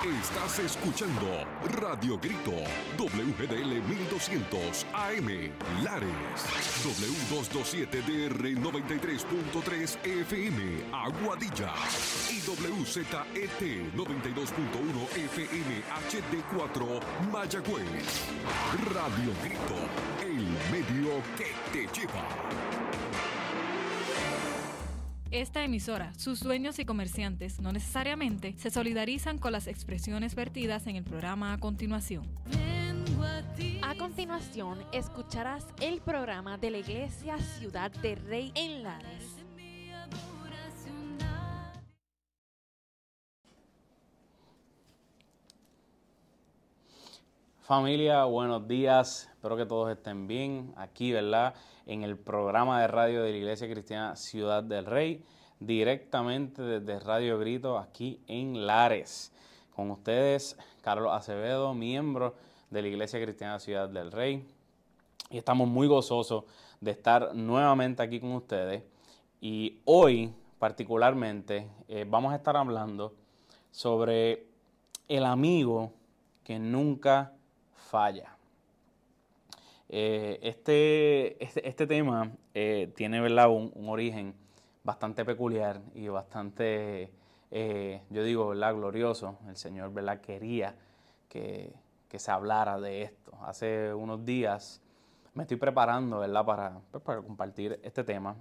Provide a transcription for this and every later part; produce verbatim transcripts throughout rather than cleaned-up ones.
Estás escuchando Radio Grito, W G D L mil doscientos A M, Lares, W doscientos veintisiete D R noventa y tres punto tres F M, Aguadilla, y W Z E T noventa y dos punto uno F M H D cuatro, Mayagüez. Radio Grito, el medio que te lleva. Esta emisora, sus dueños y comerciantes no necesariamente se solidarizan con las expresiones vertidas en el programa a continuación. A continuación, escucharás el programa de la Iglesia Ciudad del Rey en Lares. Familia, buenos días. Espero que todos estén bien aquí, ¿verdad? En el programa de radio de la Iglesia Cristiana Ciudad del Rey, directamente desde Radio Grito, aquí en Lares. Con ustedes, Carlos Acevedo, miembro de la Iglesia Cristiana Ciudad del Rey. Y estamos muy gozosos de estar nuevamente aquí con ustedes. Y hoy, particularmente, eh, vamos a estar hablando sobre el amigo que nunca falla. Eh, este, este, este tema eh, tiene, ¿verdad?, un, un origen bastante peculiar y bastante, eh, yo digo, ¿verdad?, glorioso. El Señor, ¿verdad?, quería que, que se hablara de esto. Hace unos días me estoy preparando, ¿verdad?, para, pues, para compartir este tema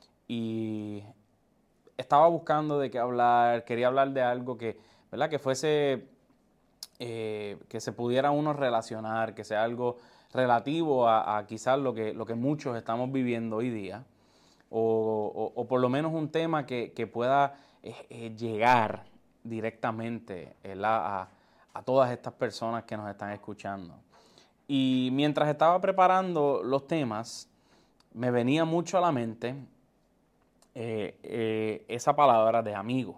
y estaba buscando de qué hablar. Quería hablar de algo que, ¿verdad?, que fuese, eh, que se pudiera uno relacionar, que sea algo relativo a, a quizás lo que, lo que muchos estamos viviendo hoy día, o, o, o por lo menos un tema que, que pueda eh, eh, llegar directamente eh, la, a, a todas estas personas que nos están escuchando. Y mientras estaba preparando los temas, me venía mucho a la mente eh, eh, esa palabra de amigo,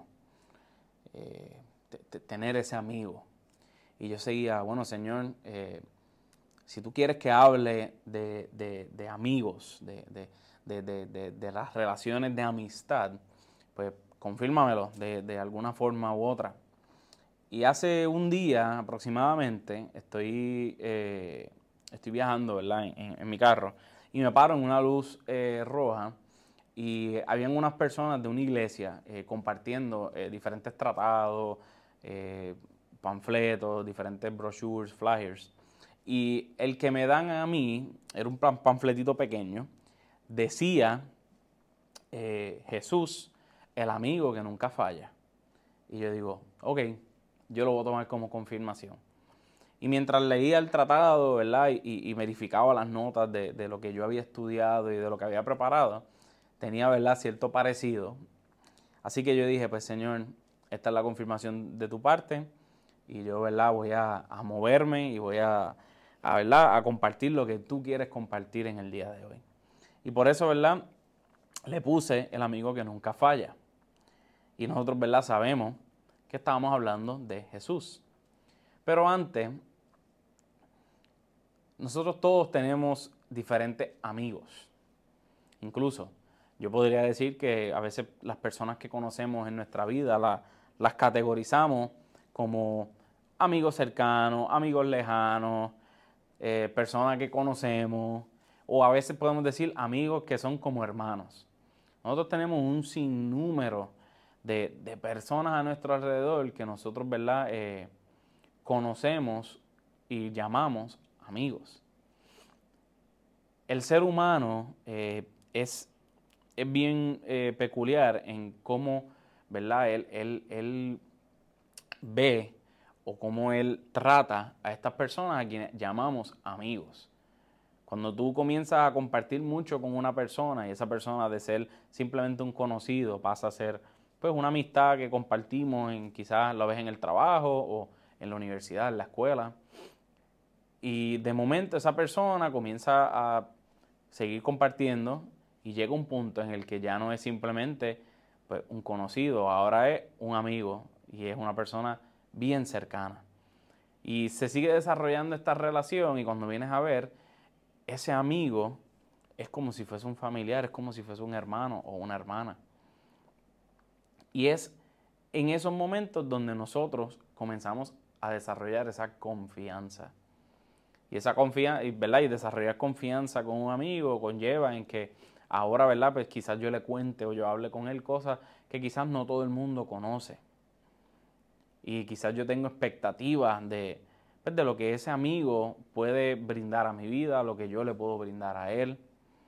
eh, t- t- tener ese amigo. Y yo seguía, bueno, Señor, eh, si tú quieres que hable de, de, de amigos, de, de, de, de, de, de las relaciones de amistad, pues confírmamelo de, de alguna forma u otra. Y hace un día aproximadamente estoy, eh, estoy viajando, ¿verdad?, en, en, en mi carro y me paro en una luz eh, roja y habían unas personas de una iglesia eh, compartiendo eh, diferentes tratados, eh, panfletos, diferentes brochures, flyers. Y el que me dan a mí, era un panfletito pequeño, decía eh, Jesús, el amigo que nunca falla. Y yo digo, ok, yo lo voy a tomar como confirmación. Y mientras leía el tratado, ¿verdad?, y, y verificaba las notas de, de lo que yo había estudiado y de lo que había preparado, tenía, ¿verdad?, cierto parecido. Así que yo dije, pues Señor, esta es la confirmación de tu parte y yo, ¿verdad?, voy a, a moverme y voy a A, ¿verdad?, a compartir lo que tú quieres compartir en el día de hoy. Y por eso, ¿verdad?, le puse el amigo que nunca falla. Y nosotros, ¿verdad?, sabemos que estábamos hablando de Jesús. Pero antes, nosotros todos tenemos diferentes amigos. Incluso, yo podría decir que a veces las personas que conocemos en nuestra vida la, las categorizamos como amigos cercanos, amigos lejanos, Eh, personas que conocemos, o a veces podemos decir amigos que son como hermanos. Nosotros tenemos un sinnúmero de, de personas a nuestro alrededor que nosotros, ¿verdad?, eh, conocemos y llamamos amigos. El ser humano eh, es, es bien eh, peculiar en cómo, ¿verdad?, él, él, él ve o cómo él trata a estas personas a quienes llamamos amigos. Cuando tú comienzas a compartir mucho con una persona y esa persona de ser simplemente un conocido pasa a ser, pues, una amistad que compartimos, en, quizás la ves en el trabajo o en la universidad, en la escuela, y de momento esa persona comienza a seguir compartiendo y llega un punto en el que ya no es simplemente, pues, un conocido, ahora es un amigo y es una persona bien cercana. Y se sigue desarrollando esta relación y cuando vienes a ver, ese amigo es como si fuese un familiar, es como si fuese un hermano o una hermana. Y es en esos momentos donde nosotros comenzamos a desarrollar esa confianza. Y esa confianza, ¿verdad? Y desarrollar confianza con un amigo conlleva en que ahora, ¿verdad? Pues quizás yo le cuente o yo hable con él cosas que quizás no todo el mundo conoce. Y quizás yo tengo expectativas de, pues, de lo que ese amigo puede brindar a mi vida, lo que yo le puedo brindar a él.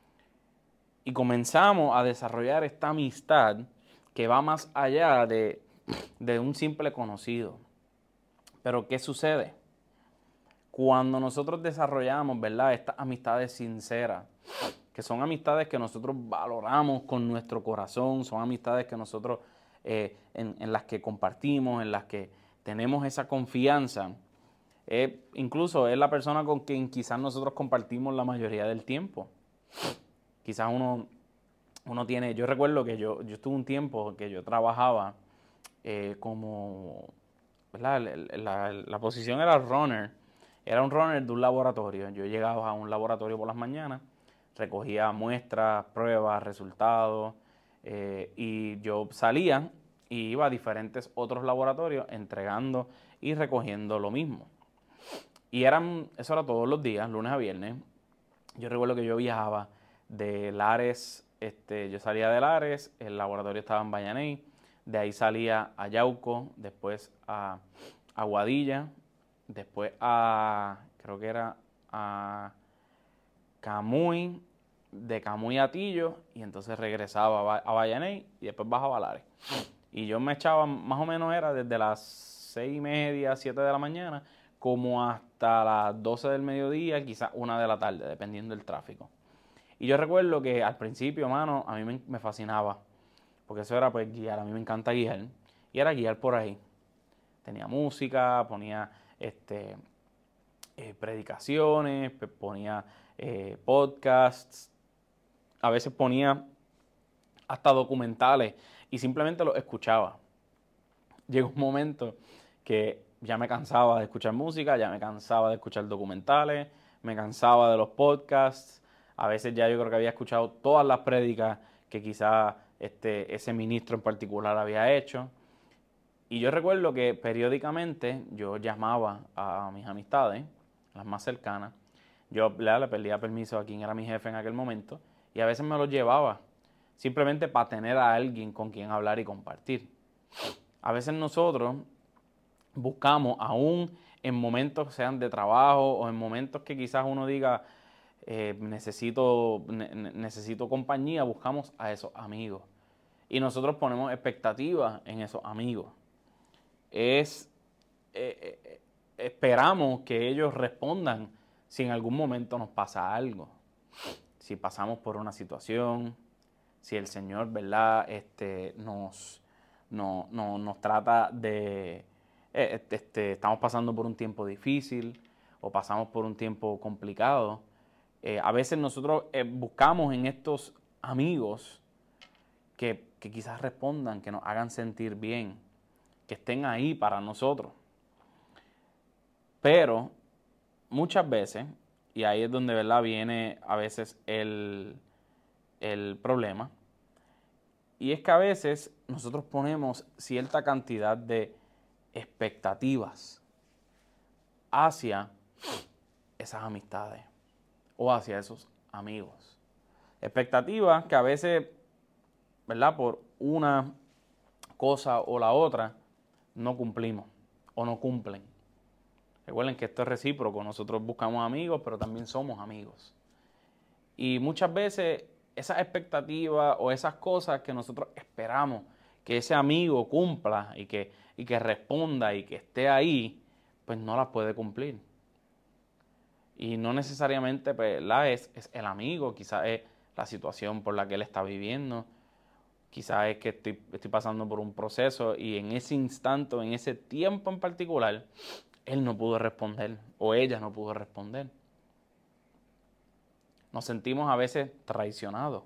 Y comenzamos a desarrollar esta amistad que va más allá de, de un simple conocido. Pero ¿qué sucede? Cuando nosotros desarrollamos, ¿verdad?, estas amistades sinceras, que son amistades que nosotros valoramos con nuestro corazón, son amistades que nosotros, eh, en, en las que compartimos, en las que tenemos esa confianza, eh, incluso es la persona con quien quizás nosotros compartimos la mayoría del tiempo. Quizás uno, uno tiene, yo recuerdo que yo, yo estuve un tiempo que yo trabajaba eh, como, ¿verdad? La, la, la posición era runner. Era un runner de un laboratorio. Yo llegaba a un laboratorio por las mañanas, recogía muestras, pruebas, resultados, eh, y yo salía y iba a diferentes otros laboratorios entregando y recogiendo lo mismo. Y eran, eso era todos los días, lunes a viernes. Yo recuerdo que yo viajaba de Lares, este, yo salía de Lares, el laboratorio estaba en Vallaney, de ahí salía a Yauco, después a Aguadilla, después a, creo que era a Camuy, de Camuy a Tillo, y entonces regresaba a Vallaney y después bajaba a Lares. Y yo me echaba, más o menos era desde las seis y media, siete de la mañana, como hasta las doce del mediodía, quizás una de la tarde, dependiendo del tráfico. Y yo recuerdo que al principio, mano, a mí me, me fascinaba, porque eso era pues guiar, a mí me encanta guiar, y era guiar por ahí. Tenía música, ponía este, eh, predicaciones, ponía eh, podcasts, a veces ponía hasta documentales y simplemente los escuchaba. Llegó un momento que ya me cansaba de escuchar música, ya me cansaba de escuchar documentales, me cansaba de los podcasts. A veces ya yo creo que había escuchado todas las prédicas que quizás este, ese ministro en particular había hecho. Y yo recuerdo que periódicamente yo llamaba a mis amistades, las más cercanas. Yo le, le pedía permiso a quien era mi jefe en aquel momento y a veces me los llevaba simplemente para tener a alguien con quien hablar y compartir. A veces nosotros buscamos, aún en momentos sean de trabajo o en momentos que quizás uno diga eh, necesito, ne necesito compañía, buscamos a esos amigos. Y nosotros ponemos expectativas en esos amigos. Es, eh, eh, esperamos que ellos respondan si en algún momento nos pasa algo. Si pasamos por una situación, si el Señor, ¿verdad?, este, nos, no, no, nos trata de... Eh, este, estamos pasando por un tiempo difícil o pasamos por un tiempo complicado. Eh, a veces nosotros eh, buscamos en estos amigos que, que quizás respondan, que nos hagan sentir bien, que estén ahí para nosotros. Pero muchas veces, y ahí es donde, ¿verdad?, viene a veces el, el problema, y es que a veces nosotros ponemos cierta cantidad de expectativas hacia esas amistades o hacia esos amigos. Expectativas que a veces, ¿verdad?, por una cosa o la otra no cumplimos o no cumplen. Recuerden que esto es recíproco, nosotros buscamos amigos, pero también somos amigos. Y muchas veces esas expectativas o esas cosas que nosotros esperamos que ese amigo cumpla y que, y que responda y que esté ahí, pues no las puede cumplir. Y no necesariamente pues, la es, es el amigo, quizás es la situación por la que él está viviendo, quizás es que estoy, estoy pasando por un proceso y en ese instante, en ese tiempo en particular, él no pudo responder o ella no pudo responder. Nos sentimos a veces traicionados.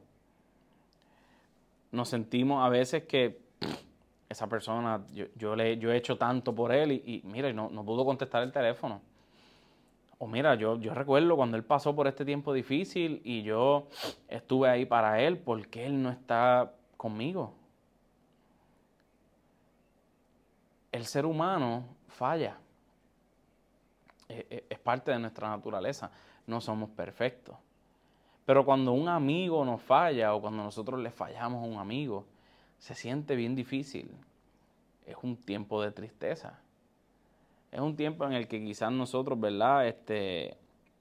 Nos sentimos a veces que esa persona, yo, yo, le, yo he hecho tanto por él y, y mira, no, no pudo contestar el teléfono. O mira, yo, yo recuerdo cuando él pasó por este tiempo difícil y yo estuve ahí para él, ¿por qué él no está conmigo? El ser humano falla. eh, es parte de nuestra naturaleza. No somos perfectos. Pero cuando un amigo nos falla o cuando nosotros le fallamos a un amigo, se siente bien difícil. Es un tiempo de tristeza. Es un tiempo en el que quizás nosotros, ¿verdad? Este,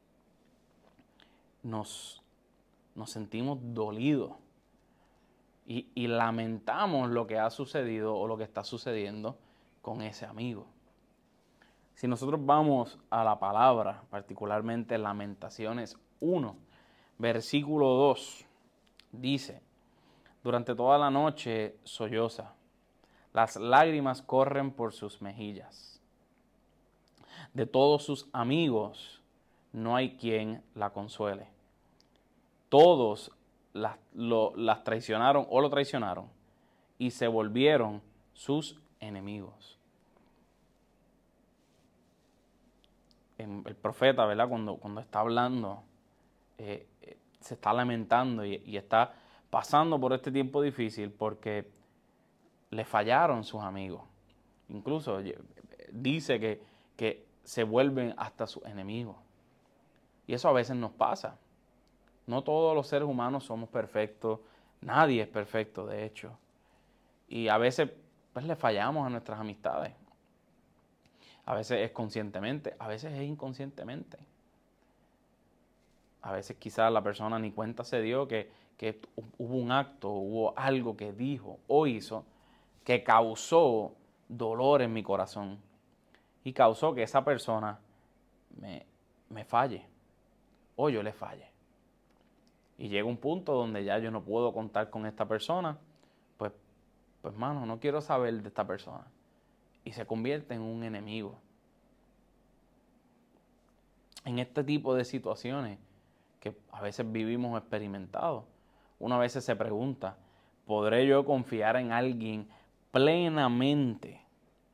nos, nos sentimos dolidos y, y lamentamos lo que ha sucedido o lo que está sucediendo con ese amigo. Si nosotros vamos a la palabra, particularmente Lamentaciones uno, versículo dos, dice: durante toda la noche solloza, las lágrimas corren por sus mejillas. De todos sus amigos no hay quien la consuele. Todos las, lo, las traicionaron o lo traicionaron y se volvieron sus enemigos. El profeta, ¿verdad? Cuando, cuando está hablando, eh, eh, se está lamentando y, y está pasando por este tiempo difícil porque le fallaron sus amigos. Incluso dice que, que se vuelven hasta sus enemigos. Y eso a veces nos pasa. No todos los seres humanos somos perfectos. Nadie es perfecto, de hecho. Y a veces pues, le fallamos a nuestras amistades. A veces es conscientemente, a veces es inconscientemente. A veces quizás la persona ni cuenta se dio que, que hubo un acto, hubo algo que dijo o hizo que causó dolor en mi corazón y causó que esa persona me, me falle o yo le falle. Y llega un punto donde ya yo no puedo contar con esta persona, pues, pues mano, no quiero saber de esta persona. Y se convierte en un enemigo. En este tipo de situaciones que a veces vivimos experimentados, uno a veces se pregunta, ¿podré yo confiar en alguien plenamente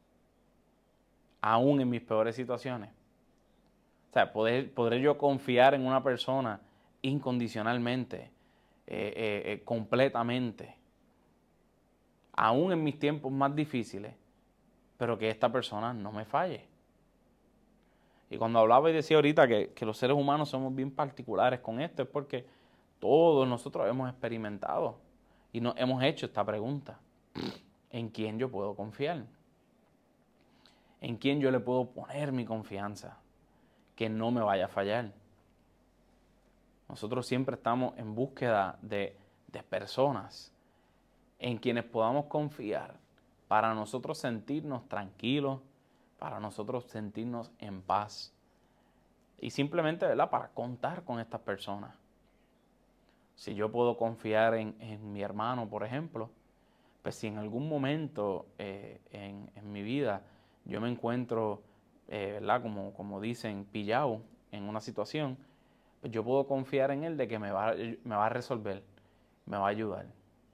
aún en mis peores situaciones? O sea, ¿podré, podré yo confiar en una persona incondicionalmente, eh, eh, eh, completamente, aún en mis tiempos más difíciles, pero que esta persona no me falle? Y cuando hablaba y decía ahorita que, que los seres humanos somos bien particulares con esto, es porque todos nosotros hemos experimentado y nos hemos hecho esta pregunta: ¿en quién yo puedo confiar? ¿En quién yo le puedo poner mi confianza? Que no me vaya a fallar. Nosotros siempre estamos en búsqueda de, de personas en quienes podamos confiar para nosotros sentirnos tranquilos, para nosotros sentirnos en paz y simplemente, ¿verdad?, para contar con estas personas. Si yo puedo confiar en, en mi hermano, por ejemplo, pues si en algún momento eh, en, en mi vida yo me encuentro, eh, ¿verdad?, como, como dicen, pillado en una situación, pues yo puedo confiar en él de que me va, me va a resolver, me va a ayudar.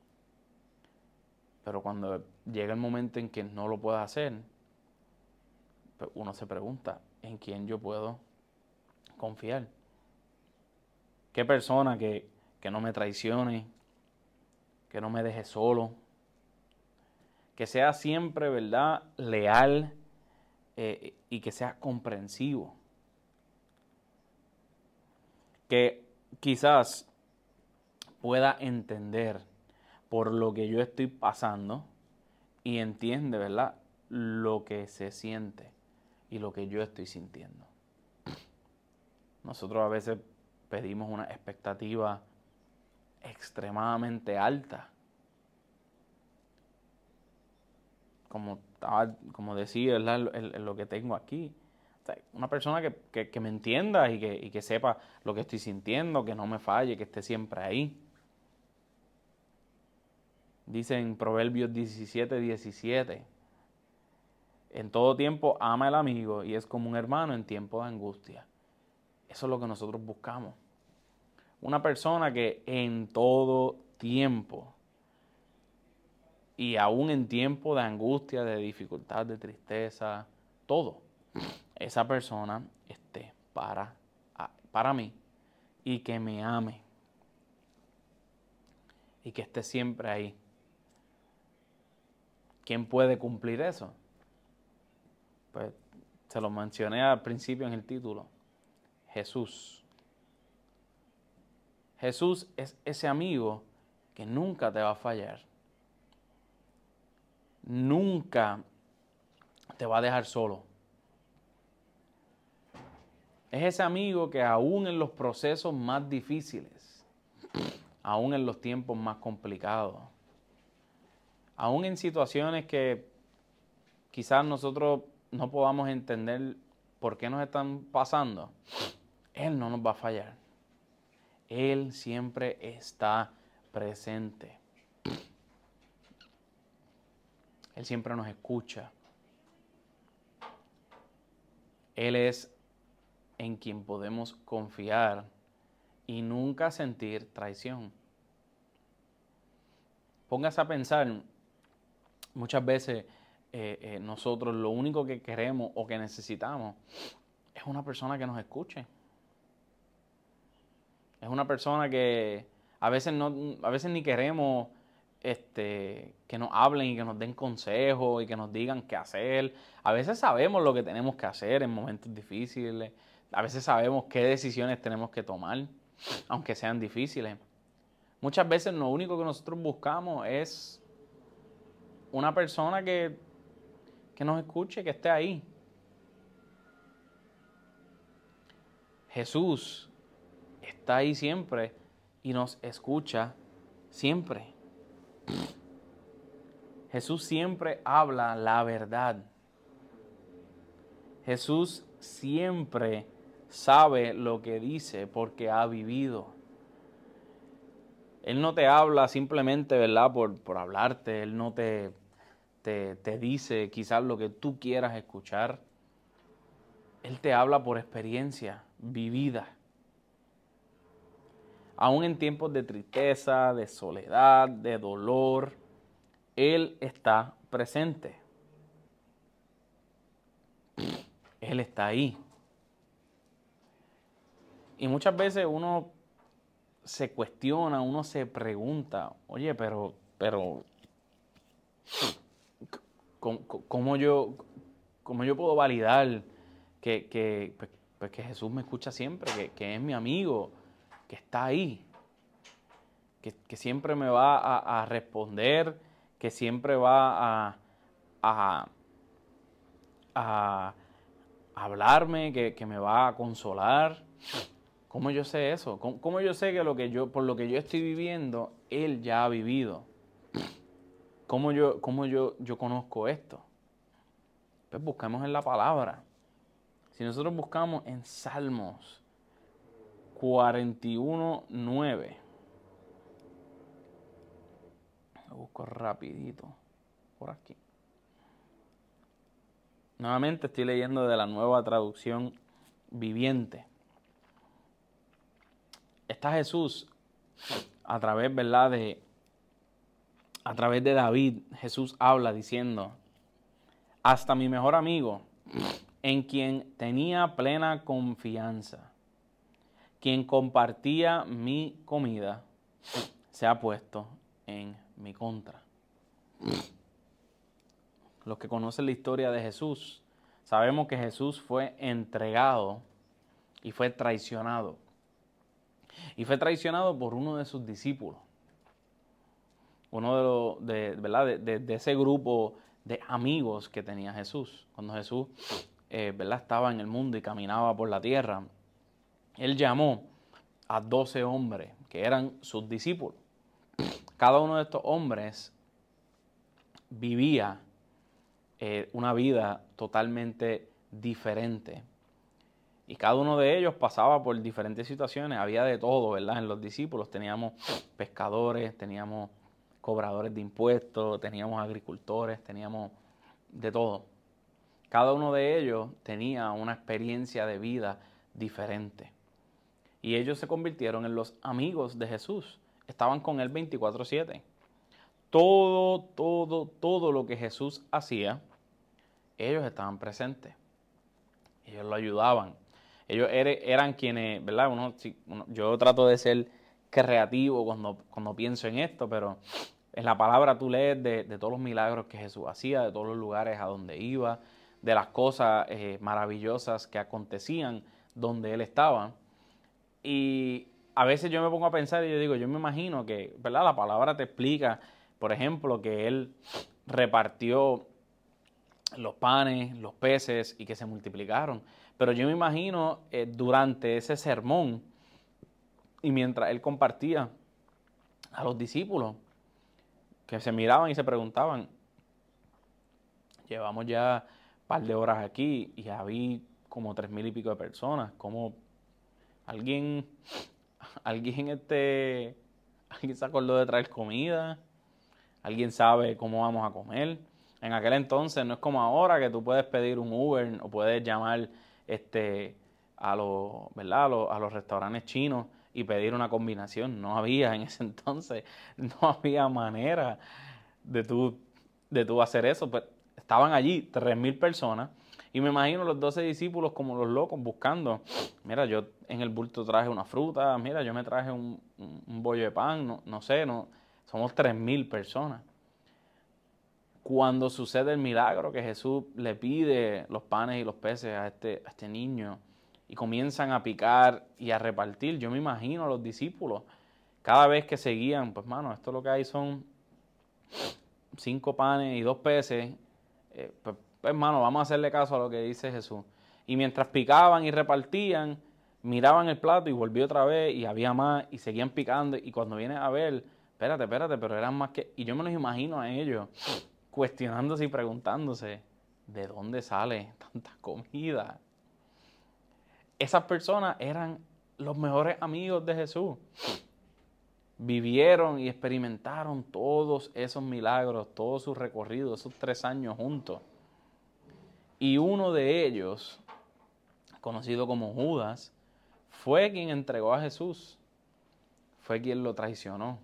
Pero cuando llega el momento en que no lo pueda hacer, pues uno se pregunta, ¿en quién yo puedo confiar? ¿Qué persona que, que no me traicione, que no me deje solo, que sea siempre, ¿verdad?, leal eh, y que sea comprensivo? Que quizás pueda entender por lo que yo estoy pasando y entiende, ¿verdad?, lo que se siente y lo que yo estoy sintiendo. Nosotros a veces pedimos una expectativa extremadamente alta. Como, como decía, ¿verdad?, lo que tengo aquí. O sea, una persona que, que, que me entienda y que, y que sepa lo que estoy sintiendo, que no me falle, que esté siempre ahí. Dice en Proverbios diecisiete, diecisiete, en todo tiempo ama al amigo y es como un hermano en tiempo de angustia. Eso es lo que nosotros buscamos. Una persona que en todo tiempo y aún en tiempo de angustia, de dificultad, de tristeza, todo, esa persona esté para, para mí y que me ame y que esté siempre ahí. ¿Quién puede cumplir eso? Pues te lo mencioné al principio en el título, Jesús. Jesús es ese amigo que nunca te va a fallar. Nunca te va a dejar solo. Es ese amigo que aún en los procesos más difíciles, aún en los tiempos más complicados, aún en situaciones que quizás nosotros no podamos entender por qué nos están pasando, Él no nos va a fallar. Él siempre está presente. Él siempre nos escucha. Él es en quien podemos confiar y nunca sentir traición. Póngase a pensar, muchas veces eh, eh, nosotros lo único que queremos o que necesitamos es una persona que nos escuche. Es una persona que a veces no, a veces ni queremos este, que nos hablen y que nos den consejos y que nos digan qué hacer. A veces sabemos lo que tenemos que hacer en momentos difíciles. A veces sabemos qué decisiones tenemos que tomar, aunque sean difíciles. Muchas veces lo único que nosotros buscamos es una persona que, que nos escuche, que esté ahí. Jesús está ahí siempre y nos escucha siempre. Jesús siempre habla la verdad. Jesús siempre sabe lo que dice porque ha vivido. Él no te habla simplemente, ¿verdad?, por, por hablarte. Él no te, te, te dice quizás lo que tú quieras escuchar. Él te habla por experiencia vivida. Aún en tiempos de tristeza, de soledad, de dolor, Él está presente. Él está ahí. Y muchas veces uno se cuestiona, uno se pregunta, oye, pero, pero, ¿cómo, cómo yo, cómo yo puedo validar que, que, pues, pues que Jesús me escucha siempre, que, que es mi amigo, que está ahí, que, que siempre me va a, a responder, que siempre va a, a, a hablarme, que, que me va a consolar? ¿Cómo yo sé eso? ¿Cómo, cómo yo sé que, lo que yo, por lo que yo estoy viviendo, Él ya ha vivido? ¿Cómo yo, cómo yo, yo conozco esto? Pues buscamos en la palabra. Si nosotros buscamos en Salmos cuarenta y uno, nueve. Lo busco rapidito por aquí. Nuevamente estoy leyendo de la Nueva Traducción Viviente. Está Jesús a través, ¿verdad?, de a través de David. Jesús habla diciendo: hasta mi mejor amigo, en quien tenía plena confianza, quien compartía mi comida, se ha puesto en mi contra. Los que conocen la historia de Jesús, sabemos que Jesús fue entregado y fue traicionado. Y fue traicionado por uno de sus discípulos. Uno de, los, de, ¿verdad? De, de, de ese grupo de amigos que tenía Jesús. Cuando Jesús eh, ¿verdad? estaba en el mundo y caminaba por la tierra, Él llamó a doce hombres que eran sus discípulos. Cada uno de estos hombres vivía eh, una vida totalmente diferente. Y cada uno de ellos pasaba por diferentes situaciones. Había de todo, ¿verdad? En los discípulos teníamos pescadores, teníamos cobradores de impuestos, teníamos agricultores, teníamos de todo. Cada uno de ellos tenía una experiencia de vida diferente. Y ellos se convirtieron en los amigos de Jesús. Estaban con Él veinticuatro siete. Todo, todo, todo lo que Jesús hacía, ellos estaban presentes. Ellos lo ayudaban. Ellos eran quienes, ¿verdad? Uno, uno, yo trato de ser creativo cuando, cuando pienso en esto, pero en la palabra tú lees de, de todos los milagros que Jesús hacía, de todos los lugares a donde iba, de las cosas eh, maravillosas que acontecían donde él estaba. Y a veces yo me pongo a pensar y yo digo, yo me imagino que, ¿verdad? La palabra te explica, por ejemplo, que él repartió los panes, los peces y que se multiplicaron. Pero yo me imagino eh, durante ese sermón y mientras él compartía a los discípulos que se miraban y se preguntaban, llevamos ya un par de horas aquí y había como tres mil y pico de personas, como alguien, alguien este, alguien se acordó de traer comida, alguien sabe cómo vamos a comer. En aquel entonces no es como ahora que tú puedes pedir un Uber o puedes llamar este, a, los, ¿verdad? a, los, a los restaurantes chinos y pedir una combinación. No había en ese entonces, no había manera de tú, de tú hacer eso. Pues estaban allí tres mil personas y me imagino los doce discípulos como los locos buscando. Mira, yo en el bulto traje una fruta, mira, yo me traje un, un, un bollo de pan, no, no sé, no, somos tres mil personas. Cuando sucede el milagro que Jesús le pide los panes y los peces a este, a este niño y comienzan a picar y a repartir, yo me imagino a los discípulos, cada vez que seguían, pues mano, esto lo que hay son cinco panes y dos peces, eh, pues, pues mano, vamos a hacerle caso a lo que dice Jesús. Y mientras picaban y repartían, miraban el plato y volvió otra vez y había más y seguían picando y cuando vienes a ver, espérate, espérate, pero eran más que... Y yo me los imagino a ellos cuestionándose y preguntándose, ¿de dónde sale tanta comida? Esas personas eran los mejores amigos de Jesús. Vivieron y experimentaron todos esos milagros, todo su recorrido, esos tres años juntos. Y uno de ellos, conocido como Judas, fue quien entregó a Jesús, fue quien lo traicionó.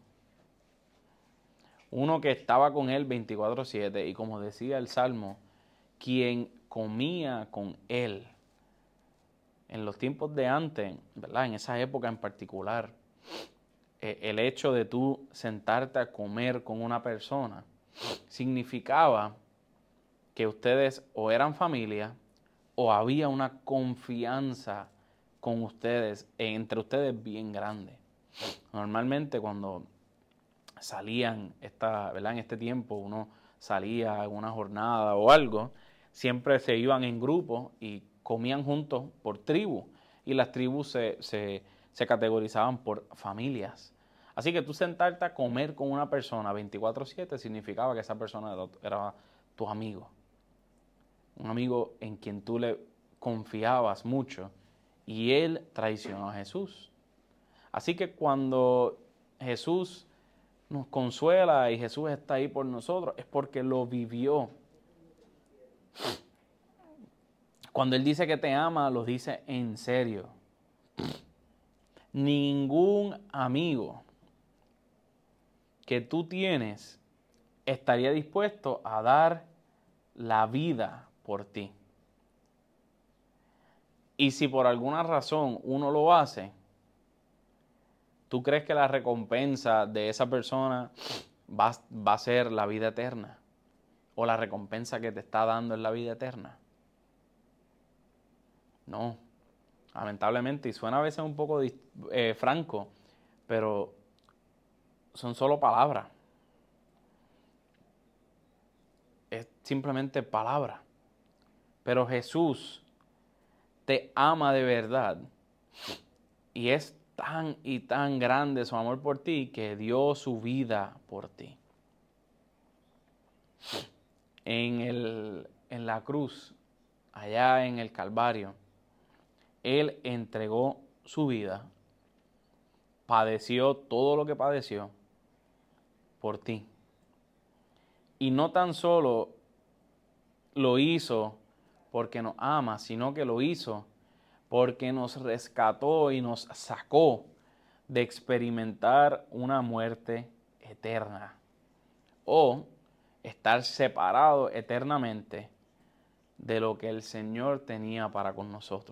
Uno que estaba con él veinticuatro siete y como decía el Salmo, quien comía con él. En los tiempos de antes, ¿verdad? En esa época en particular, eh, el hecho de tú sentarte a comer con una persona significaba que ustedes o eran familia o había una confianza con ustedes, entre ustedes bien grande. Normalmente cuando salían, esta, ¿verdad? En este tiempo uno salía en una jornada o algo, siempre se iban en grupo y comían juntos por tribu y las tribus se, se, se categorizaban por familias. Así que tú sentarte a comer con una persona veinticuatro siete significaba que esa persona era, era tu amigo, un amigo en quien tú le confiabas mucho y él traicionó a Jesús. Así que cuando Jesús nos consuela y Jesús está ahí por nosotros, es porque lo vivió. Cuando Él dice que te ama, lo dice en serio. Ningún amigo que tú tienes estaría dispuesto a dar la vida por ti. Y si por alguna razón uno lo hace, ¿tú crees que la recompensa de esa persona va, va a ser la vida eterna? ¿O la recompensa que te está dando es la vida eterna? No. Lamentablemente, y suena a veces un poco eh, franco, pero son solo palabras. Es simplemente palabra. Pero Jesús te ama de verdad y es tan y tan grande su amor por ti que dio su vida por ti. En, el, en la cruz, allá en el Calvario, Él entregó su vida, padeció todo lo que padeció por ti. Y no tan solo lo hizo porque nos ama, sino que lo hizo porque nos rescató y nos sacó de experimentar una muerte eterna o estar separado eternamente de lo que el Señor tenía para con nosotros.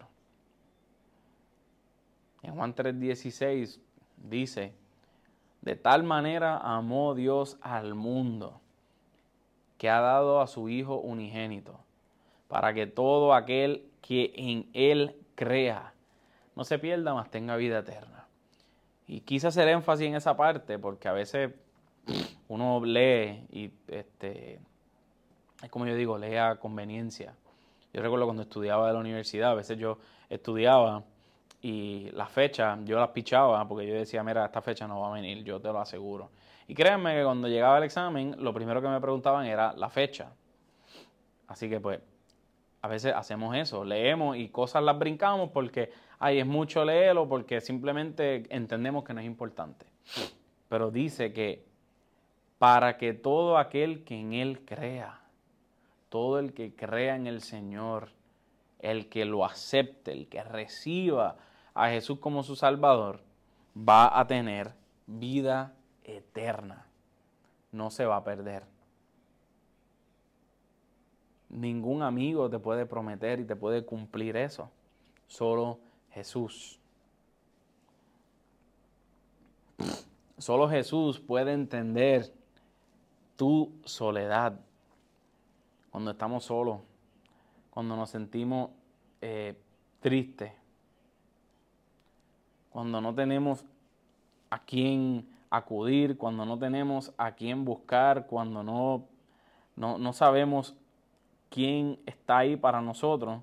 En Juan tres dieciséis dice, de tal manera amó Dios al mundo que ha dado a su Hijo unigénito, para que todo aquel que en Él crea no se pierda, mas tenga vida eterna. Y quise hacer énfasis en esa parte porque a veces uno lee y este, es como yo digo, lee a conveniencia. Yo recuerdo cuando estudiaba de la universidad, a veces yo estudiaba y las fechas yo las pichaba porque yo decía, mira, esta fecha no va a venir, yo te lo aseguro. Y créanme que cuando llegaba el examen, lo primero que me preguntaban era la fecha. Así que pues, a veces hacemos eso, leemos y cosas las brincamos porque, ay, es mucho leerlo, porque simplemente entendemos que no es importante. Pero dice que para que todo aquel que en Él crea, todo el que crea en el Señor, el que lo acepte, el que reciba a Jesús como su Salvador, va a tener vida eterna. No se va a perder. Ningún amigo te puede prometer y te puede cumplir eso. Solo Jesús. Solo Jesús puede entender tu soledad. Cuando estamos solos, cuando nos sentimos eh, tristes, cuando no tenemos a quién acudir, cuando no tenemos a quién buscar, cuando no, no, no sabemos quién está ahí para nosotros,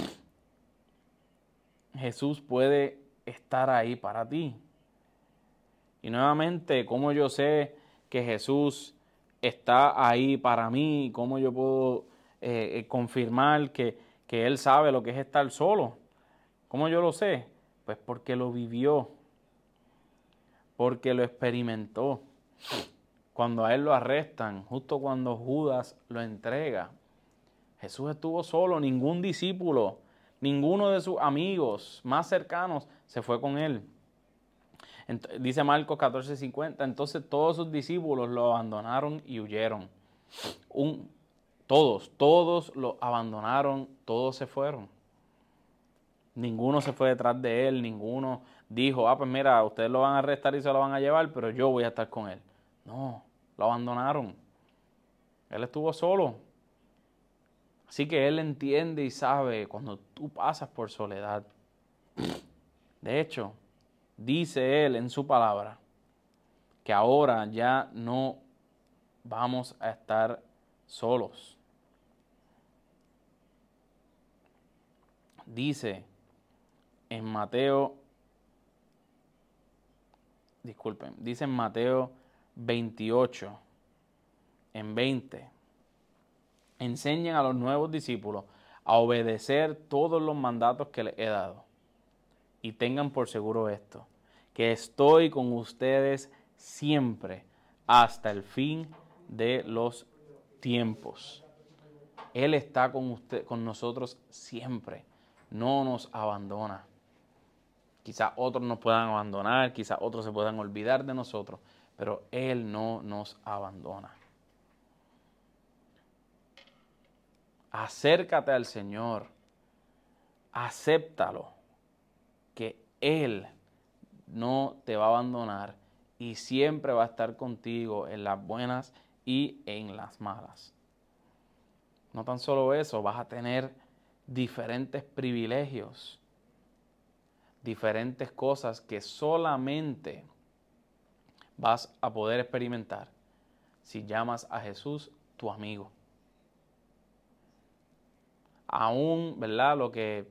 Jesús puede estar ahí para ti. Y nuevamente, ¿cómo yo sé que Jesús está ahí para mí? ¿Cómo yo puedo eh, confirmar que, que Él sabe lo que es estar solo? ¿Cómo yo lo sé? Pues porque lo vivió, porque lo experimentó. Cuando a Él lo arrestan, justo cuando Judas lo entrega, Jesús estuvo solo, ningún discípulo, ninguno de sus amigos más cercanos se fue con Él. Entonces, dice Marcos catorce cincuenta, entonces todos sus discípulos lo abandonaron y huyeron. Un, todos, todos lo abandonaron, todos se fueron. Ninguno se fue detrás de Él, ninguno dijo, ah, pues mira, ustedes lo van a arrestar y se lo van a llevar, pero yo voy a estar con Él. No, lo abandonaron. Él estuvo solo. Así que Él entiende y sabe cuando tú pasas por soledad. De hecho, dice Él en su palabra que ahora ya no vamos a estar solos. Dice en Mateo, disculpen, dice en Mateo veintiocho, en veinte, enseñen a los nuevos discípulos a obedecer todos los mandatos que les he dado. Y tengan por seguro esto, que estoy con ustedes siempre hasta el fin de los tiempos. Él está con usted, con nosotros siempre, no nos abandona. Quizás otros nos puedan abandonar, quizás otros se puedan olvidar de nosotros, pero Él no nos abandona. Acércate al Señor, acéptalo, que Él no te va a abandonar y siempre va a estar contigo en las buenas y en las malas. No tan solo eso, vas a tener diferentes privilegios, diferentes cosas que solamente vas a poder experimentar si llamas a Jesús tu amigo. Aún, ¿verdad? Lo que,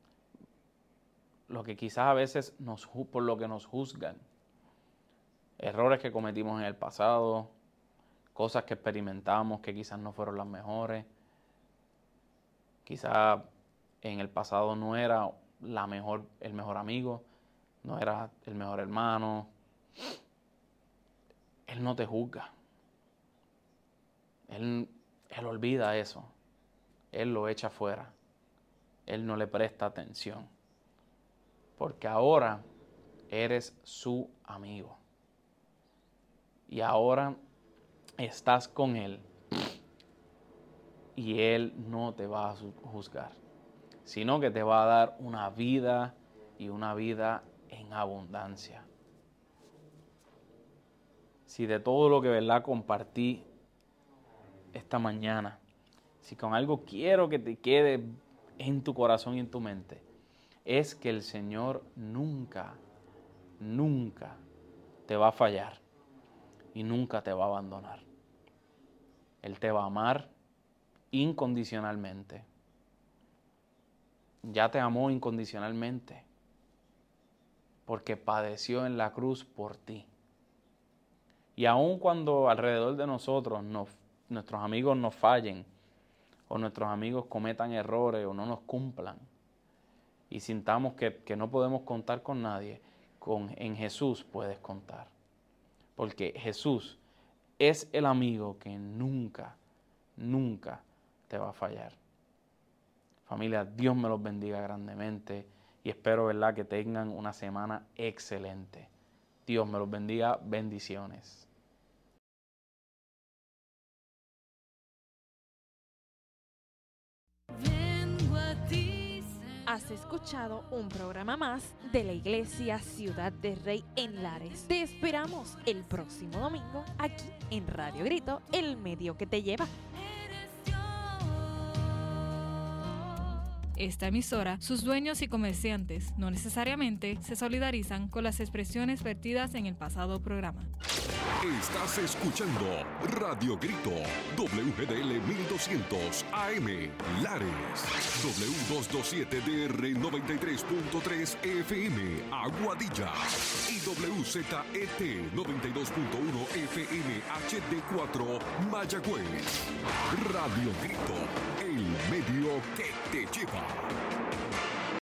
lo que quizás a veces nos, por lo que nos juzgan, errores que cometimos en el pasado, cosas que experimentamos que quizás no fueron las mejores, quizás en el pasado no era la mejor, el mejor amigo, no era el mejor hermano. Él no te juzga. Él, él olvida eso. Él lo echa fuera. Él no le presta atención. Porque ahora eres su amigo. Y ahora estás con Él. Y Él no te va a juzgar, sino que te va a dar una vida y una vida en abundancia. Si de todo lo que, ¿verdad?, compartí esta mañana, si con algo quiero que te quede en tu corazón y en tu mente, es que el Señor nunca, nunca te va a fallar y nunca te va a abandonar. Él te va a amar incondicionalmente. Ya te amó incondicionalmente porque padeció en la cruz por ti. Y aun cuando alrededor de nosotros nos, nuestros amigos nos fallen, o nuestros amigos cometan errores o no nos cumplan, y sintamos que, que no podemos contar con nadie, con, en Jesús puedes contar. Porque Jesús es el amigo que nunca, nunca te va a fallar. Familia, Dios me los bendiga grandemente y espero, ¿verdad?, que tengan una semana excelente. Dios me los bendiga. Bendiciones. Has escuchado un programa más de la Iglesia Ciudad del Rey en Lares. Te esperamos el próximo domingo aquí en Radio Grito, el medio que te lleva. Esta emisora, sus dueños y comerciantes no necesariamente se solidarizan con las expresiones vertidas en el pasado programa. Estás escuchando Radio Grito, W G D L mil doscientos A M, Lares, W doscientos veintisiete D R noventa y tres punto tres F M, Aguadilla, y W Z E T noventa y dos punto uno F M H D cuatro, Mayagüez. Radio Grito, el medio que te lleva.